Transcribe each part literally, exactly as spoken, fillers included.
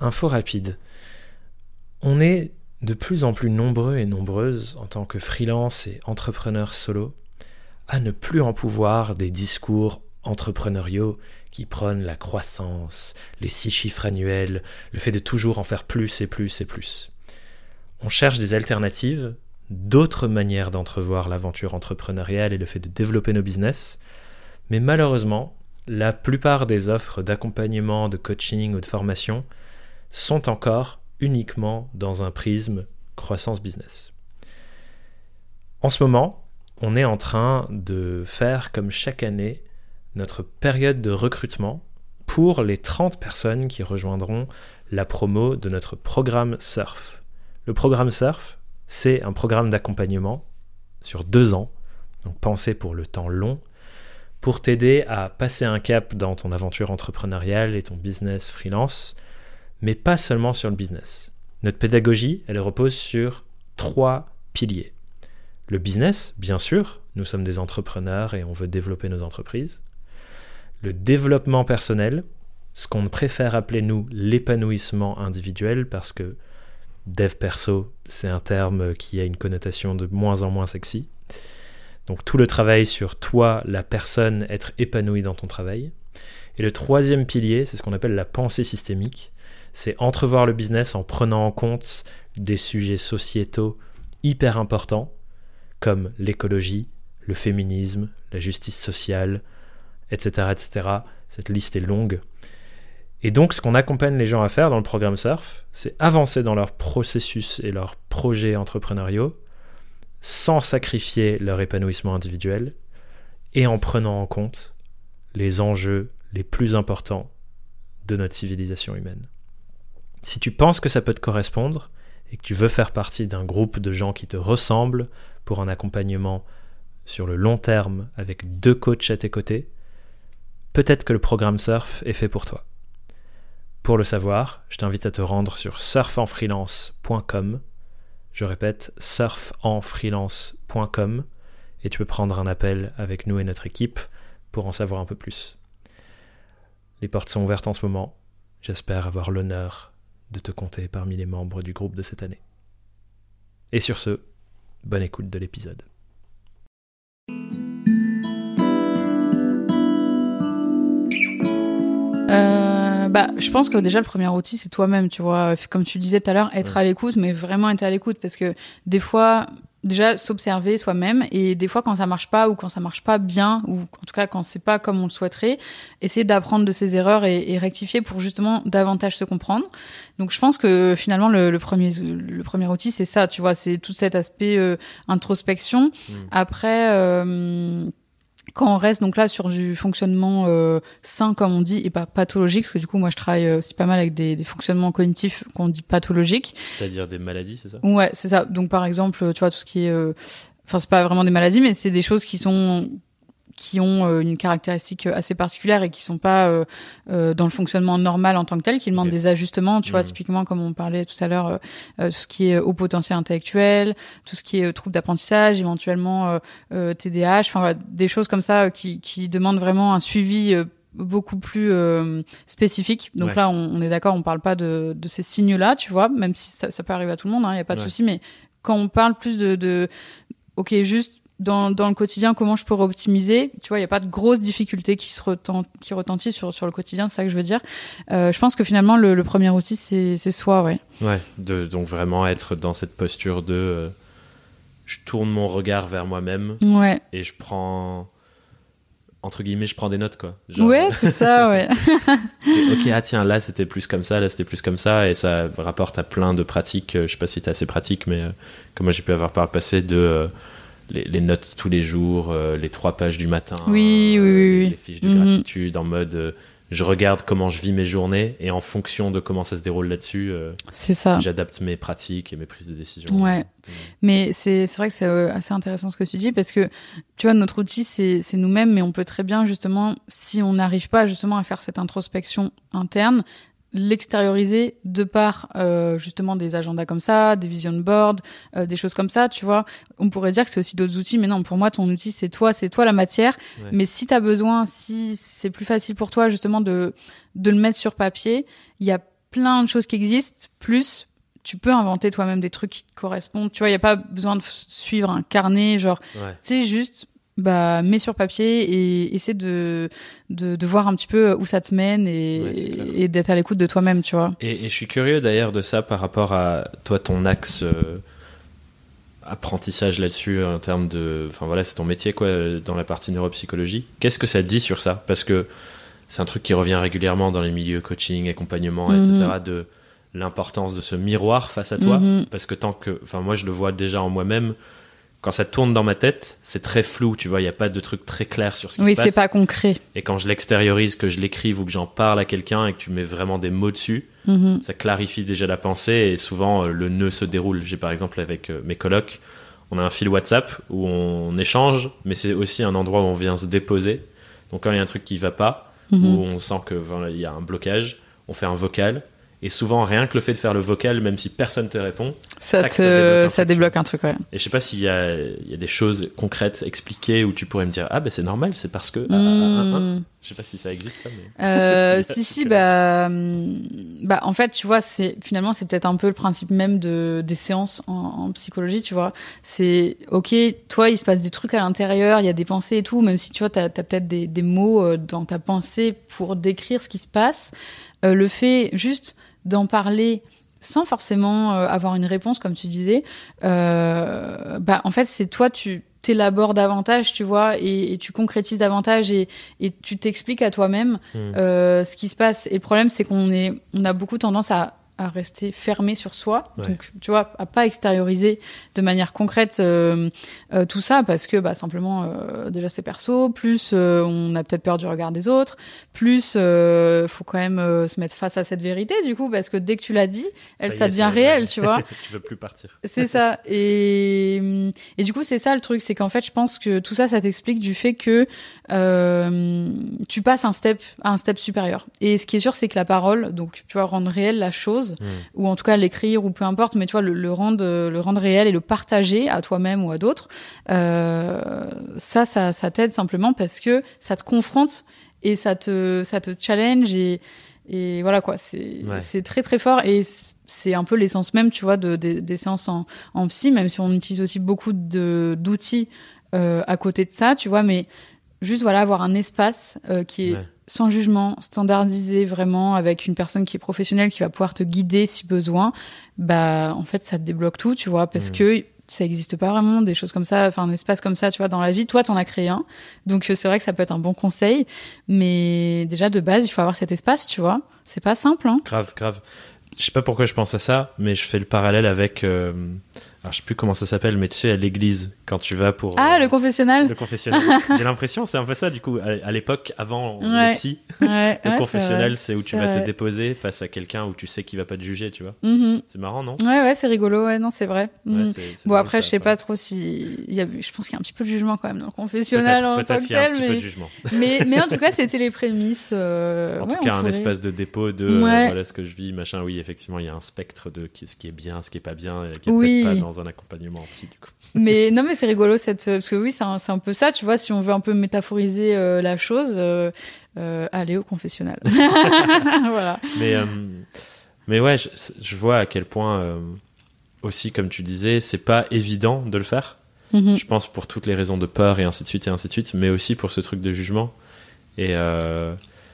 info rapide. On est de plus en plus nombreux et nombreuses en tant que freelance et entrepreneurs solo à ne plus en pouvoir des discours entrepreneuriaux qui prônent la croissance, les six chiffres annuels, le fait de toujours en faire plus et plus et plus. On cherche des alternatives, d'autres manières d'entrevoir l'aventure entrepreneuriale et le fait de développer nos business, mais malheureusement, la plupart des offres d'accompagnement, de coaching ou de formation sont encore uniquement dans un prisme croissance business. En ce moment, on est en train de faire comme chaque année notre période de recrutement pour les trente personnes qui rejoindront la promo de notre programme Surf. Le programme Surf, c'est un programme d'accompagnement sur deux ans, donc pensé pour le temps long, pour t'aider à passer un cap dans ton aventure entrepreneuriale et ton business freelance, mais pas seulement sur le business. Notre pédagogie, elle repose sur trois piliers. Le business, bien sûr, nous sommes des entrepreneurs et on veut développer nos entreprises. Le développement personnel, ce qu'on préfère appeler nous l'épanouissement individuel, parce que dev perso, c'est un terme qui a une connotation de moins en moins sexy. Donc tout le travail sur toi, la personne, être épanoui dans ton travail. Et le troisième pilier, c'est ce qu'on appelle la pensée systémique. C'est entrevoir le business en prenant en compte des sujets sociétaux hyper importants, comme l'écologie, le féminisme, la justice sociale, et cetera, et cetera. Cette liste est longue. Et donc, ce qu'on accompagne les gens à faire dans le programme Surf, c'est avancer dans leur processus et leurs projets entrepreneuriaux sans sacrifier leur épanouissement individuel et en prenant en compte les enjeux les plus importants de notre civilisation humaine. Si tu penses que ça peut te correspondre et que tu veux faire partie d'un groupe de gens qui te ressemblent pour un accompagnement sur le long terme avec deux coachs à tes côtés, peut-être que le programme Surf est fait pour toi. Pour le savoir, je t'invite à te rendre sur surf en freelance point com. Je répète, surf en freelance point com et tu peux prendre un appel avec nous et notre équipe pour en savoir un peu plus. Les portes sont ouvertes en ce moment. J'espère avoir l'honneur de te compter parmi les membres du groupe de cette année. Et sur ce, bonne écoute de l'épisode. Euh, bah, je pense que déjà le premier outil c'est toi-même, tu vois, comme tu disais tout à l'heure, être ouais. à l'écoute, mais vraiment être à l'écoute, parce que des fois, déjà s'observer soi-même, et des fois quand ça marche pas ou quand ça marche pas bien, ou en tout cas quand c'est pas comme on le souhaiterait, essayer d'apprendre de ses erreurs et, et rectifier pour justement davantage se comprendre. Donc je pense que finalement le, le premier le premier outil c'est ça, tu vois, c'est tout cet aspect euh, introspection. Mmh. Après. Euh, Quand on reste donc là sur du fonctionnement euh, sain, comme on dit, et pas pathologique, parce que du coup, moi, je travaille aussi pas mal avec des, des fonctionnements cognitifs qu'on dit pathologiques. C'est-à-dire des maladies, c'est ça ? Ouais, c'est ça. Donc, par exemple, tu vois, tout ce qui est... Enfin, euh, c'est pas vraiment des maladies, mais c'est des choses qui sont... qui ont euh, une caractéristique assez particulière et qui sont pas euh, euh, dans le fonctionnement normal en tant que tel, qui demandent okay. des ajustements, tu mmh. vois, typiquement comme on parlait tout à l'heure, euh, euh, tout ce qui est haut potentiel intellectuel, tout ce qui est euh, trouble d'apprentissage, éventuellement euh, euh, T D A H, enfin voilà, des choses comme ça euh, qui, qui demandent vraiment un suivi euh, beaucoup plus euh, spécifique. Donc ouais. là, on, on est d'accord, on parle pas de, de ces signes-là, tu vois, même si ça, ça peut arriver à tout le monde, il hein, y a pas de ouais. souci, mais quand on parle plus de, de ok, juste Dans, dans le quotidien, comment je peux optimiser, tu vois, il n'y a pas de grosses difficultés qui se retent, qui retentissent sur, sur le quotidien, c'est ça que je veux dire. Euh, je pense que finalement, le, le premier outil, c'est, c'est soi, ouais. Ouais, de, donc vraiment être dans cette posture de euh, je tourne mon regard vers moi-même ouais. et je prends, entre guillemets, je prends des notes, quoi. Genre, ouais, c'est ça, ouais. ok, ah tiens, là, c'était plus comme ça, là, c'était plus comme ça, et ça rapporte à plein de pratiques, je sais pas si t'es assez pratique, mais euh, comme moi, j'ai pu avoir par le passé de... Euh, Les, les notes tous les jours, euh, les trois pages du matin, oui, euh, oui, oui, les, oui. les fiches de mm-hmm. gratitude en mode euh, je regarde comment je vis mes journées et en fonction de comment ça se déroule là-dessus, euh, c'est ça. J'adapte mes pratiques et mes prises de décision. Ouais, mmh. mais c'est, c'est vrai que c'est assez intéressant ce que tu dis, parce que tu vois, notre outil c'est, c'est nous-mêmes, mais on peut très bien justement, si on n'arrive pas justement à faire cette introspection interne, l'extérioriser de par euh, justement des agendas comme ça, des vision boards, euh, des choses comme ça, tu vois. On pourrait dire que c'est aussi d'autres outils, mais non, pour moi, ton outil, c'est toi, c'est toi la matière. Ouais. Mais si t'as besoin, si c'est plus facile pour toi justement de, de le mettre sur papier, il y a plein de choses qui existent, plus tu peux inventer toi-même des trucs qui te correspondent. Tu vois, il n'y a pas besoin de f- suivre un carnet, genre, Ouais. tu sais, juste, bah, mets sur papier et essaie de, de, de voir un petit peu où ça te mène et, Ouais, c'est clair. et d'être à l'écoute de toi-même, tu vois. Et, et je suis curieux d'ailleurs de ça par rapport à toi, ton axe euh, apprentissage là-dessus en termes de. Enfin voilà, c'est ton métier quoi, dans la partie neuropsychologie. Qu'est-ce que ça te dit sur ça ? Parce que c'est un truc qui revient régulièrement dans les milieux coaching, accompagnement, Mhm. et cetera. De l'importance de ce miroir face à toi. Mhm. Parce que tant que. Enfin, moi, je le vois déjà en moi-même. Quand ça tourne dans ma tête, c'est très flou, tu vois. Il n'y a pas de truc très clair sur ce qui Oui, se passe. c'est pas concret. Et quand je l'extériorise, que je l'écrive ou que j'en parle à quelqu'un et que tu mets vraiment des mots dessus, Mhm. ça clarifie déjà la pensée et souvent euh, le nœud se déroule. J'ai par exemple avec euh, mes colocs, on a un fil WhatsApp où on échange, mais c'est aussi un endroit où on vient se déposer. Donc quand il y a un truc qui va pas, Mhm. où on sent que voilà, il y a un blocage, on fait un vocal. Et souvent, rien que le fait de faire le vocal, même si personne te répond, Ça, tac, te, ça débloque un ça truc. débloque un truc, ouais. Et je sais pas s'il y a, il y a des choses concrètes, expliquées, où tu pourrais me dire, ah ben c'est normal, c'est parce que... ah, ah, ah, ah. Hmm. Je sais pas si ça existe, ça, mais... Euh, Si, si, si, si, c'est bah, hum, bah, en fait, tu vois, c'est, finalement, c'est peut-être un peu le principe même de, des séances en, en psychologie, tu vois. C'est, ok, toi, il se passe des trucs à l'intérieur, il y a des pensées et tout, même si, tu vois, t'as, t'as peut-être des, des mots euh, dans ta pensée pour décrire ce qui se passe. Euh, le fait juste d'en parler sans forcément euh, avoir une réponse, comme tu disais, euh, bah, en fait, c'est toi, tu t'élabores davantage, tu vois, et, et tu concrétises davantage et, et tu t'expliques à toi-même Hmm. euh, ce qui se passe. Et le problème, c'est qu'on est, on a beaucoup tendance à, à rester fermé sur soi, Ouais. donc tu vois, à pas extérioriser de manière concrète euh, euh, tout ça, parce que bah, simplement, euh, déjà c'est perso, plus euh, on a peut-être peur du regard des autres, plus euh, faut quand même euh, se mettre face à cette vérité, du coup, parce que dès que tu l'as dit, elle, y ça est, devient c'est- réel, ouais. tu vois. Tu veux plus partir. C'est ça. Et, et du coup, c'est ça le truc, c'est qu'en fait, je pense que tout ça, ça t'explique du fait que euh, tu passes un step, à un step supérieur. Et ce qui est sûr, c'est que la parole, donc tu vas rendre réelle la chose, Hmm. ou en tout cas l'écrire, ou peu importe, mais tu vois, le, le rendre, le rendre réel et le partager à toi-même ou à d'autres, euh, ça, ça, ça t'aide simplement parce que ça te confronte et ça te, ça te challenge et, et voilà quoi, c'est, Ouais. c'est très très fort et c'est un peu l'essence même, tu vois, de, de, des séances en, en psy, même si on utilise aussi beaucoup de, d'outils euh, à côté de ça, tu vois, mais juste voilà, avoir un espace euh, qui est Ouais. sans jugement, standardisé vraiment, avec une personne qui est professionnelle, qui va pouvoir te guider si besoin, bah en fait ça te débloque tout, tu vois, parce Mmh. que ça existe pas vraiment des choses comme ça, enfin un espace comme ça, tu vois, dans la vie. Toi, t'en as créé un, donc c'est vrai que ça peut être un bon conseil, mais déjà de base, il faut avoir cet espace, tu vois. C'est pas simple, hein. Grave, grave. Je sais pas pourquoi je pense à ça, mais je fais le parallèle avec... euh, alors je sais plus comment ça s'appelle, mais tu sais, à l'église, quand tu vas pour... Ah, euh, le confessionnal. le confessionnal. J'ai l'impression, c'est un peu ça, du coup, à, à l'époque, avant Ouais. les psys, Ouais, le ouais, confessionnel, c'est c'est où vrai. tu C'est vas vrai. te déposer face à quelqu'un où tu sais qu'il va pas te juger, tu vois. Mhm. C'est marrant, non? Ouais, ouais, c'est rigolo, ouais, non, c'est vrai. Ouais, Mhm. c'est- c'est Bon, drôle, après, ça, je sais quoi. pas trop si. Il y a... Je pense qu'il y a un petit peu de jugement quand même dans le confessionnal Peut-être, en peut-être tant que qu'il y a un tel, petit peu mais... de jugement. mais... mais en tout cas, c'était les prémices. euh, En ouais, tout on cas, un pourrait- espace de dépôt de euh, Ouais. voilà ce que je vis, machin. Oui, effectivement, il y a un spectre de qui- ce qui est bien, ce qui est pas bien, et qui est Oui. peut-être pas dans un accompagnement en psy, du coup. Mais non, mais c'est rigolo cette parce que oui, c'est un, c'est un peu ça, tu vois, si on veut un peu métaphoriser euh, la chose, euh, euh, aller au confessionnal. Voilà. Mais, euh, mais ouais, je, je vois à quel point euh, aussi, comme tu disais, c'est pas évident de le faire. Mhm. Je pense pour toutes les raisons de peur et ainsi de suite et ainsi de suite, mais aussi pour ce truc de jugement. Et, euh,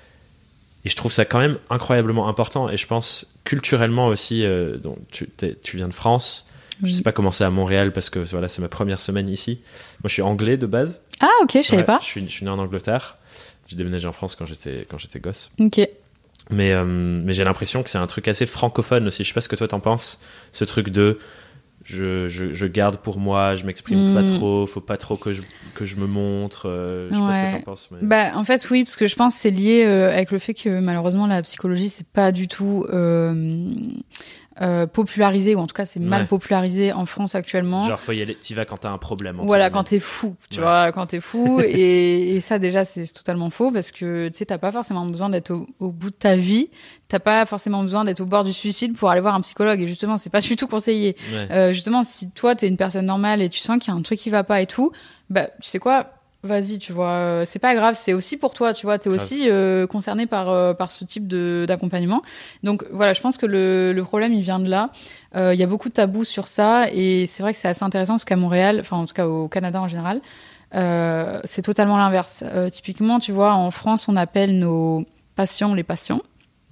et je trouve ça quand même incroyablement important. Et je pense culturellement aussi, euh, donc tu, t'es- tu viens de France. Je Oui. sais pas comment c'est à Montréal parce que voilà, c'est ma première semaine ici. Moi, je suis anglais de base. Ah, ok, je savais Ouais, pas. Je suis, je suis né en Angleterre. J'ai déménagé en France quand j'étais quand j'étais gosse. Ok. Mais, euh, mais j'ai l'impression que c'est un truc assez francophone aussi. Je sais pas ce que toi t'en penses. Ce truc de je, je, je garde pour moi, je m'exprime Mm. pas trop, faut pas trop que je, que je me montre. euh, je sais pas ce que Ouais. t'en penses. Mais... Bah, en fait, oui, parce que je pense que c'est lié euh, avec le fait que malheureusement la psychologie c'est pas du tout euh, euh, popularisé, ou en tout cas c'est mal Ouais. popularisé en France actuellement. Genre, faut y aller, t'y vas quand t'as un problème. entre Voilà, guillemets. quand t'es fou, tu Ouais. vois, quand t'es fou. et, et ça, déjà, c'est c'est totalement faux parce que, tu sais, t'as pas forcément besoin d'être au, au bout de ta vie. T'as pas forcément besoin d'être au bord du suicide pour aller voir un psychologue. Et justement, c'est pas du tout conseillé. Ouais. Euh, justement, si toi, t'es une personne normale et tu sens qu'il y a un truc qui va pas et tout, bah, tu sais quoi? vas-y, tu vois, euh, c'est pas grave, c'est aussi pour toi, tu vois, t'es grave. aussi euh, concerné par euh, par ce type de d'accompagnement. Donc voilà, je pense que le le problème il vient de là. Il euh, y a beaucoup de tabous sur ça et c'est vrai que c'est assez intéressant parce qu'à Montréal, enfin en tout cas au Canada en général, euh, c'est totalement l'inverse. Euh, typiquement, tu vois, en France, on appelle nos patients les patients.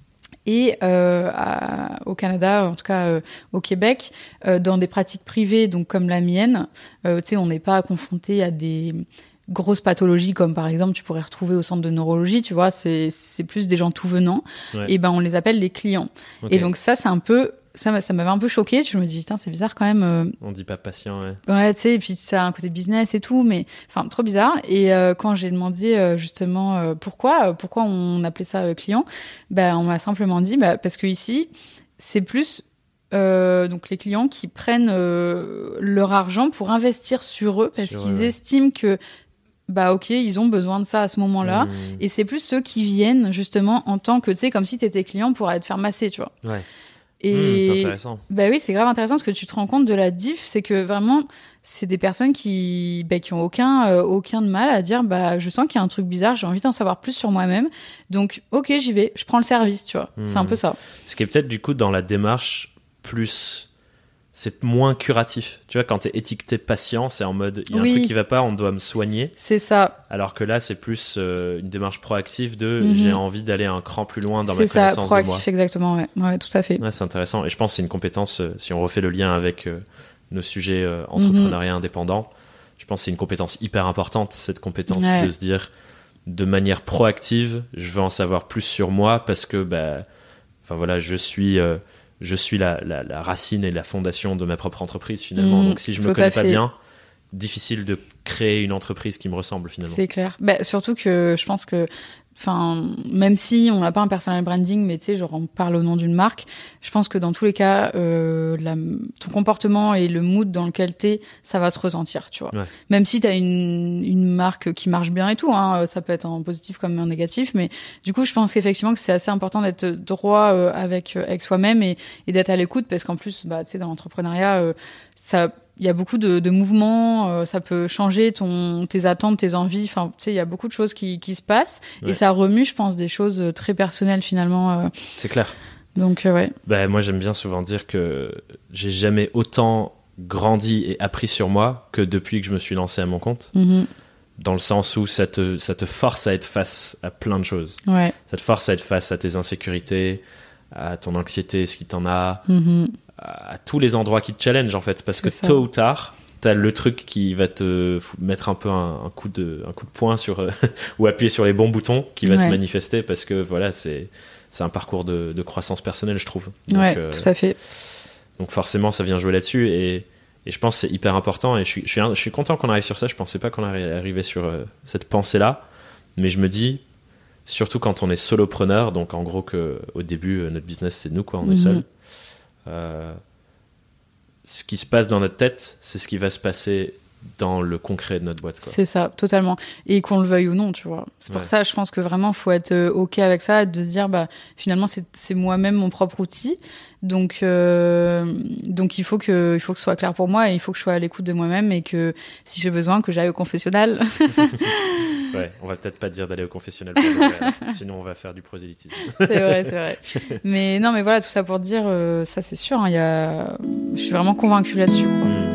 Et euh, à, au Canada, en tout cas euh, au Québec, euh, dans des pratiques privées, donc comme la mienne, euh, tu sais, on n'est pas confronté à des grosses pathologies comme par exemple tu pourrais retrouver au centre de neurologie, tu vois, c'est c'est plus des gens tout venant. Ouais. Et ben on les appelle les clients. Okay. Et donc ça c'est un peu ça ça m'avait un peu choquée, je me dis putain, c'est bizarre quand même. Euh... On dit pas patient, ouais. Ouais, tu sais, et puis ça a un côté business et tout, mais enfin trop bizarre. Et euh, quand j'ai demandé euh, justement euh, pourquoi pourquoi on appelait ça euh, client, ben on m'a simplement dit bah parce que ici c'est plus Euh, donc les clients qui prennent euh, leur argent pour investir sur eux parce sur qu'ils eux. estiment que bah ok, ils ont besoin de ça à ce moment-là. Mmh. Et c'est plus ceux qui viennent justement en tant que, tu sais, comme si t'étais client pour aller te faire masser, tu vois. Ouais. Et mmh, c'est intéressant. Bah oui, c'est grave intéressant parce que tu te rends compte de la diff, c'est que vraiment, c'est des personnes qui, bah, qui ont aucun, euh, aucun de mal à dire, bah, je sens qu'il y a un truc bizarre, j'ai envie d'en savoir plus sur moi-même. Donc, ok, j'y vais, je prends le service, tu vois. Mmh. C'est un peu ça. Ce qui est peut-être du coup dans la démarche plus... c'est moins curatif. Tu vois, quand t'es étiqueté patient, c'est en mode, il y a oui. un truc qui va pas, on doit me soigner. C'est ça. Alors que là, c'est plus euh, une démarche proactive de mm-hmm. j'ai envie d'aller un cran plus loin dans c'est ma ça, connaissance de moi. C'est ça, proactif, exactement, ouais. Ouais, tout à fait. Ouais, c'est intéressant. Et je pense que c'est une compétence, euh, si on refait le lien avec euh, nos sujets euh, entrepreneuriat mm-hmm. indépendant, je pense que c'est une compétence hyper importante, cette compétence ouais. de se dire, de manière proactive, je veux en savoir plus sur moi parce que, bah, enfin voilà, je suis... Euh, je suis la, la, la racine et la fondation de ma propre entreprise finalement. Mmh, donc si je me connais pas bien, difficile de créer une entreprise qui me ressemble finalement. C'est clair. Bah, surtout que je pense que, enfin, même si on n'a pas un personal branding, mais tu sais, genre on parle au nom d'une marque, je pense que dans tous les cas, euh, la, ton comportement et le mood dans lequel t'es, ça va se ressentir, tu vois. Ouais. Même si t'as une, une marque qui marche bien et tout, hein, ça peut être en positif comme en négatif, mais du coup, je pense qu'effectivement que c'est assez important d'être droit euh, avec avec soi-même et, et d'être à l'écoute, parce qu'en plus, bah, tu sais, dans l'entrepreneuriat, euh, ça il y a beaucoup de, de mouvements, euh, ça peut changer ton, tes attentes, tes envies. Enfin, tu sais, il y a beaucoup de choses qui, qui se passent ouais. et ça remue, je pense, des choses très personnelles finalement. Euh. C'est clair. Donc, euh, ouais. Bah, moi, j'aime bien souvent dire que j'ai jamais autant grandi et appris sur moi que depuis que je me suis lancé à mon compte. Mm-hmm. Dans le sens où ça te, ça te force à être face à plein de choses. Ouais. Ça te force à être face à tes insécurités, à ton anxiété, ce qui t'en a. Mm-hmm. À tous les endroits qui te challenge en fait, parce c'est que ça. Tôt ou tard t'as le truc qui va te mettre un peu un, un coup de un coup de poing sur euh, ou appuyer sur les bons boutons qui va ouais. se manifester, parce que voilà, c'est c'est un parcours de, de croissance personnelle, je trouve. Donc, ouais, euh, tout à fait. Donc forcément ça vient jouer là-dessus, et et je pense que c'est hyper important, et je suis je suis je suis content qu'on arrive sur ça. Je pensais pas qu'on allait arriver sur euh, cette pensée là, mais je me dis, surtout quand on est solopreneur, donc en gros que au début notre business c'est nous quoi, on mm-hmm. est seul. Euh, ce qui se passe dans notre tête, c'est ce qui va se passer dans le concret de notre boîte, quoi. C'est ça, totalement. Et qu'on le veuille ou non, tu vois. C'est pour ouais. ça, je pense que vraiment, il faut être OK avec ça, de se dire, bah, finalement, c'est, c'est moi-même mon propre outil. Donc, euh, donc il faut que, il faut que ce soit clair pour moi, et il faut que je sois à l'écoute de moi-même, et que si j'ai besoin, que j'aille au confessionnal. Ouais, on va peut-être pas dire d'aller au confessionnal pour le sinon on va faire du prosélytisme. C'est vrai, c'est vrai. Mais non, mais voilà, tout ça pour dire, euh, ça c'est sûr, hein, y a... je suis vraiment convaincue là-dessus, quoi. Mmh.